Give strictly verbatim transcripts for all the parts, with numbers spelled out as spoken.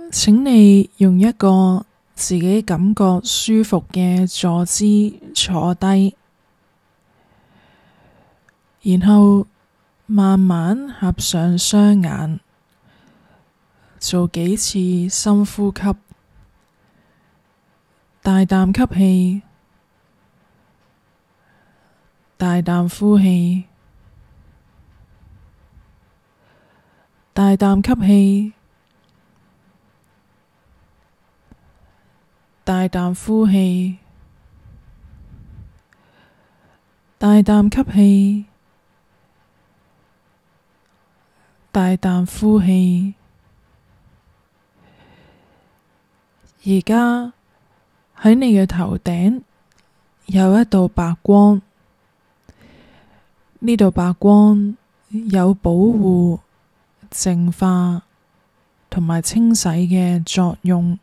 請你用一個自己感覺舒服嘅坐姿坐低，然後慢慢合上雙眼，做幾次深呼吸，大啖吸氣，大啖呼氣，大啖吸氣，大啖呼氣，大啖吸氣，大啖呼氣。而家喺你嘅頭頂有一道白光，呢道白光有保護、淨化同埋清洗嘅作用。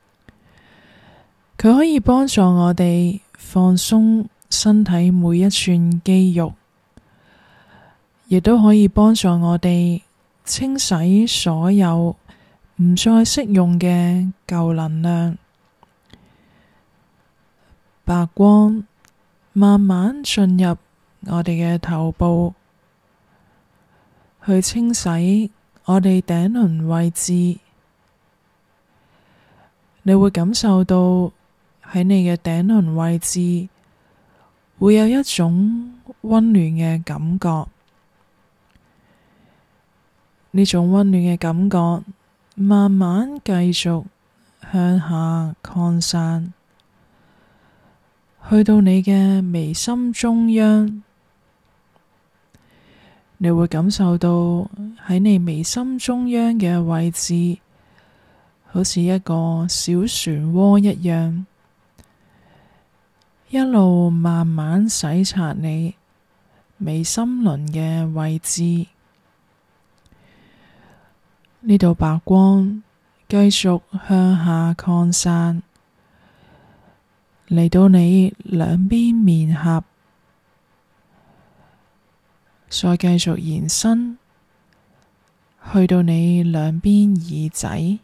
佢可以幫助我哋放鬆身體每一寸肌肉，亦都可以幫助我哋清洗所有唔再適用嘅舊能量。白光慢慢進入我哋嘅頭部，去清洗我哋頂輪位置。你會感受到喺你嘅頂輪位置會有一種溫暖嘅感覺，呢種溫暖嘅感覺慢慢繼續向下擴散，去到你嘅眉心中央。你會感受到喺你眉心中央嘅位置，好似一個小漩渦一樣，一路慢慢洗刷你眉心輪嘅位置。呢道白光繼續向下擴散，嚟到你兩邊面頰，再繼續延伸，去到你兩邊耳仔，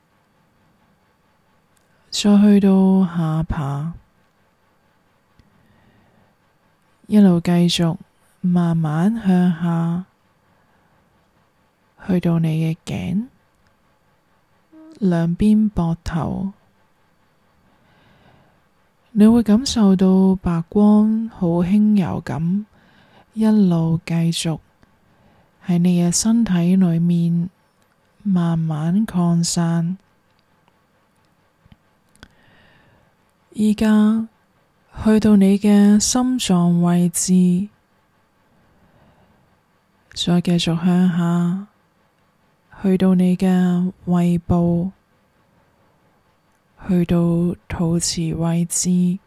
再去到下巴，一路繼續慢慢向下，去到你嘅頸，兩邊膊頭。你會感受到白光好輕柔咁，一路繼續喺你嘅身體裏面慢慢擴散。而家去到你嘅心臟位置，再繼續向下，去到你嘅胃部，去到肚臍位置，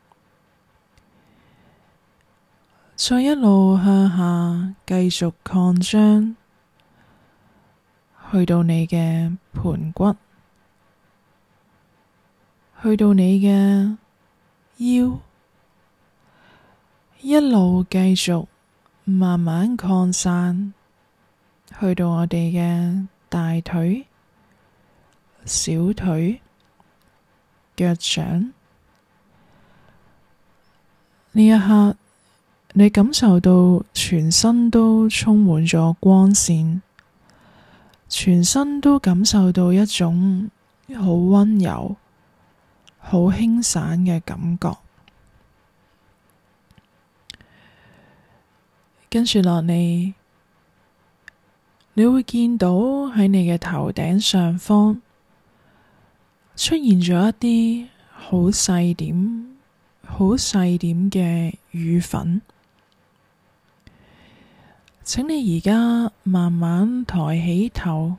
再一路向下繼續擴張，去到你嘅盤骨，去到你嘅腰，一路繼續慢慢擴散，去到我哋嘅大腿、小腿、腳掌。呢一刻，你感受到全身都充滿咗光線，全身都感受到一種好溫柔、好輕散嘅感覺。跟住落嚟，你會見到喺你嘅頭頂上方出現咗一啲好細點、好細點嘅雨粉。請你而家慢慢抬起頭，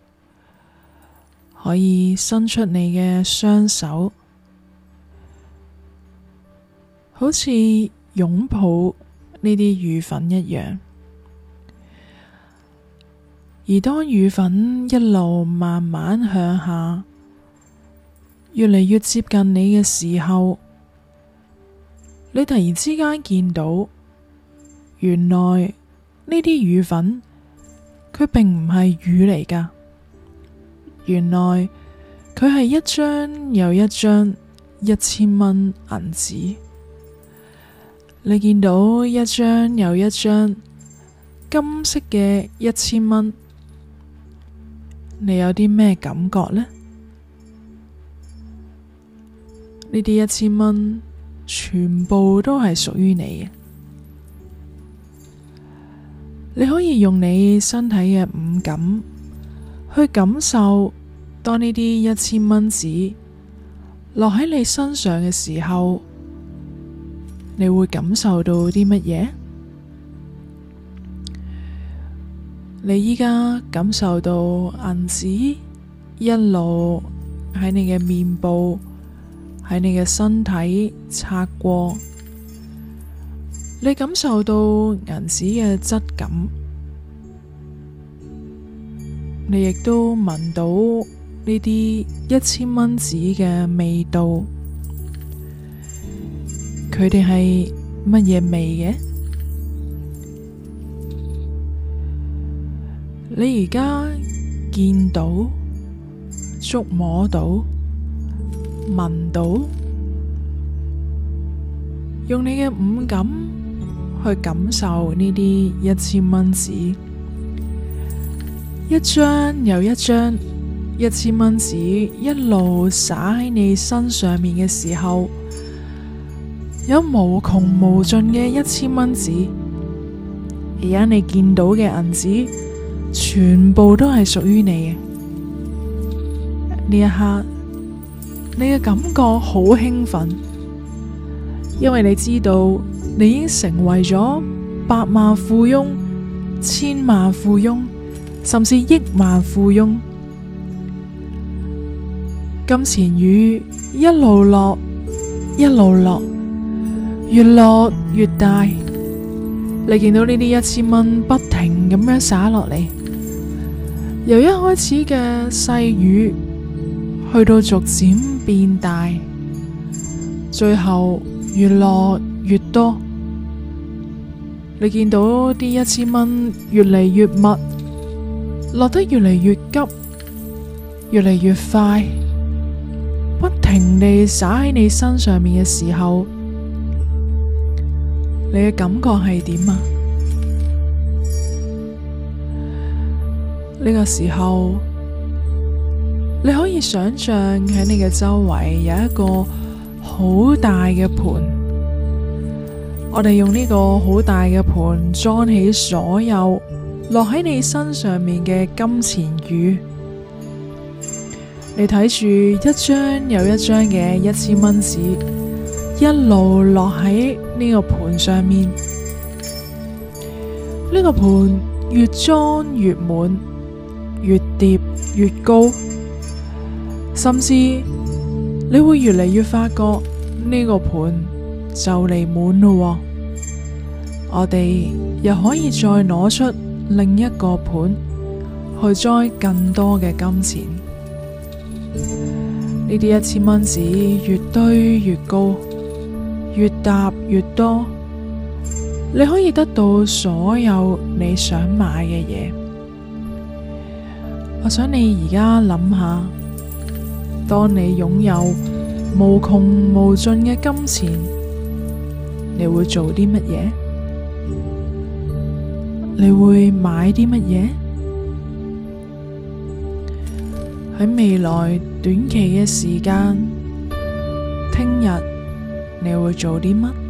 可以伸出你嘅雙手，好似擁抱呢啲雨粉一樣。而當雨粉一路慢慢向下，越嚟越接近你嘅時候，你突然之間見到，原來呢啲雨粉佢並唔係雨嚟㗎，原來佢係一張又一張一千蚊銀紙，你見到一張又一張金色嘅一千蚊，你有啲咩感覺呢？呢啲一千蚊全部都係屬於你嘅。你可以用你身體嘅五感去感受，當呢啲一千蚊紙落喺你身上嘅時候，你會感受到啲乜嘢？你依家感受到銀紙一路喺你嘅面部，喺你嘅身體擦過，你感受到銀紙嘅質感，你亦都聞到呢啲一千蚊紙嘅味道，佢哋係乜嘢味嘅？你而家見到、觸摸到、聞到，用你嘅五感去感受呢啲一千蚊紙，一張又一張一千蚊紙一路灑喺你身上面嘅時候，有無窮無盡嘅一千蚊紙。而家你見到嘅銀紙全部都係屬於你嘅。呢一刻你嘅感覺好興奮，因為你知道你已經成為咗百萬富翁、千萬富翁，甚至億萬富翁。金錢雨一路落，一路落，越落越大。你見到呢啲一千蚊不停咁樣灑落嚟，由一開始嘅細雨，去到逐漸變大，最後越落越多。你見到啲一千蚊越嚟越密，落得越嚟越急，越嚟越快，不停地灑喺你身上面嘅時候，你嘅感覺係點啊？呢個時候，你可以想象喺你嘅周圍有一個好大嘅盤，我哋用呢個好大嘅盤裝起所有落喺你身上面嘅金錢雨。你睇住一張又一張嘅一千蚊紙一路落喺呢個盤上面，呢個盤越裝越滿，越疊越高，甚至你會越嚟越發覺呢個盤就嚟滿咯。我哋又可以再攞出另一個盤去裝更多嘅金錢。呢啲一千蚊紙越堆越高，越搭越多，你可以得到所有你想買嘅嘢。我想你而家諗下，當你擁有無窮無盡嘅金錢，你會做啲乜嘢？你會買啲乜嘢？喺未來短期嘅時間，聽日你會做啲乜？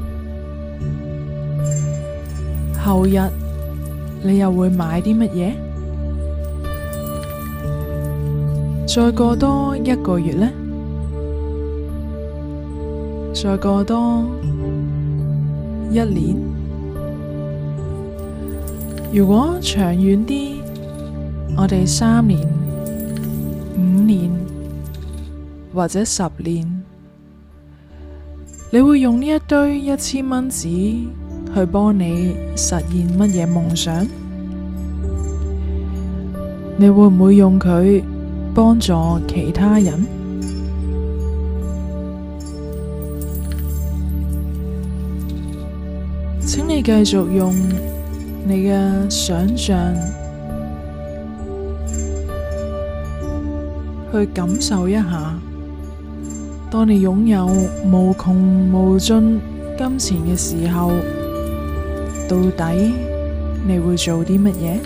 後日你又會買啲乜嘢？再過多一個月呢？再過多一年？如果長遠啲，我哋三年、五年或者十年，你會用呢一堆一千蚊紙去幫你實現乜嘢夢想？你會唔會用佢幫助其他人？請你繼續用你嘅想象去感受一下，當你擁有無窮無盡金錢嘅時候，到底你會做啲乜嘢？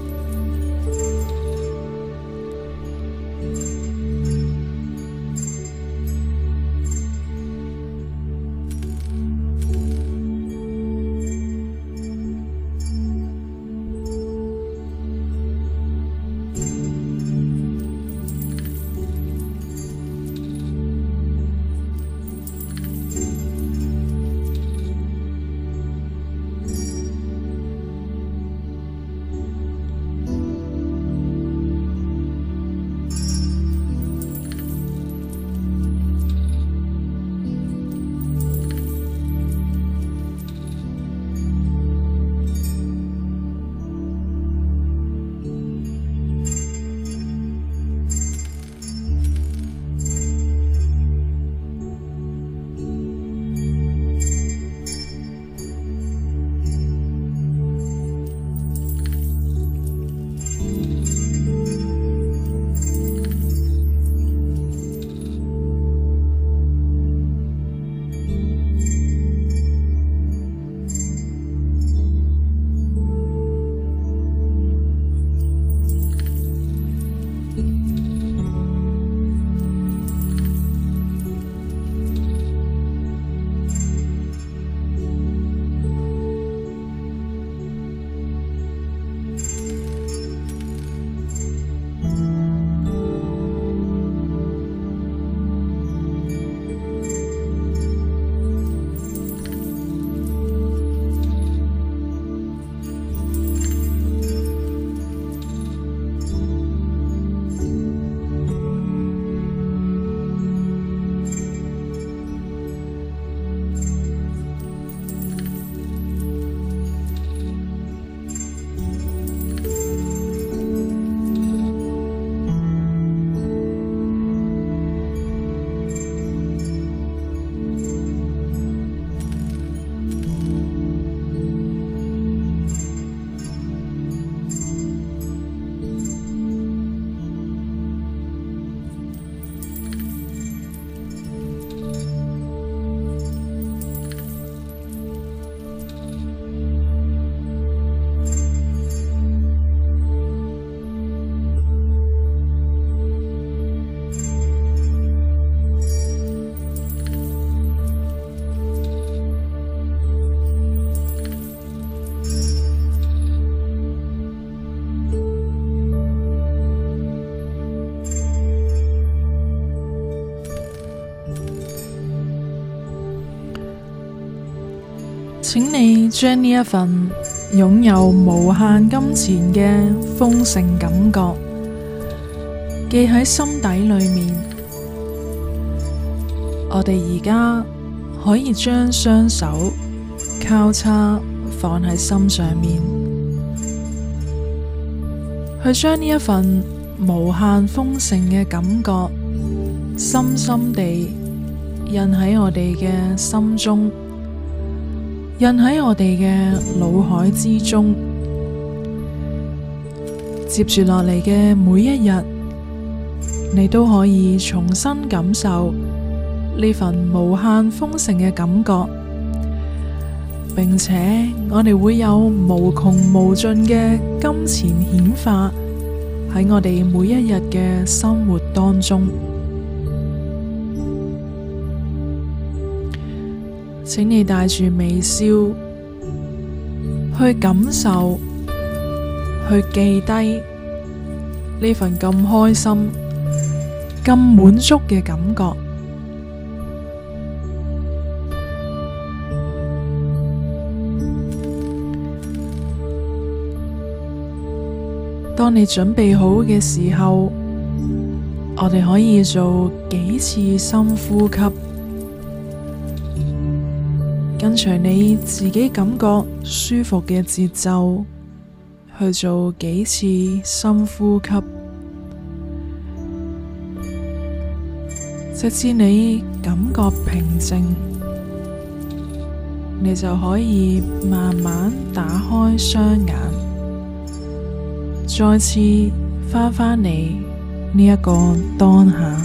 請你將呢一份擁有無限金錢嘅豐盛感覺記喺心底裏面。我哋而家可以將雙手交叉放喺心上面，去將呢一份無限豐盛嘅感覺深深地印喺我哋嘅心中，印喺我哋嘅腦海之中。接住落嚟嘅每一日，你都可以重新感受呢份無限豐盛嘅感覺，並且我哋會有無窮無盡嘅金錢顯化喺我哋每一日嘅生活當中。請你帶住微笑去感受，去記低呢份咁開心、咁滿足嘅感覺。當你準備好嘅時候，我哋可以做幾次深呼吸，跟隨你自己感覺舒服嘅節奏去做幾次深呼吸，直至你感覺平靜，你就可以慢慢打開雙眼，再次翻返嚟呢一個當下。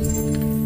拜。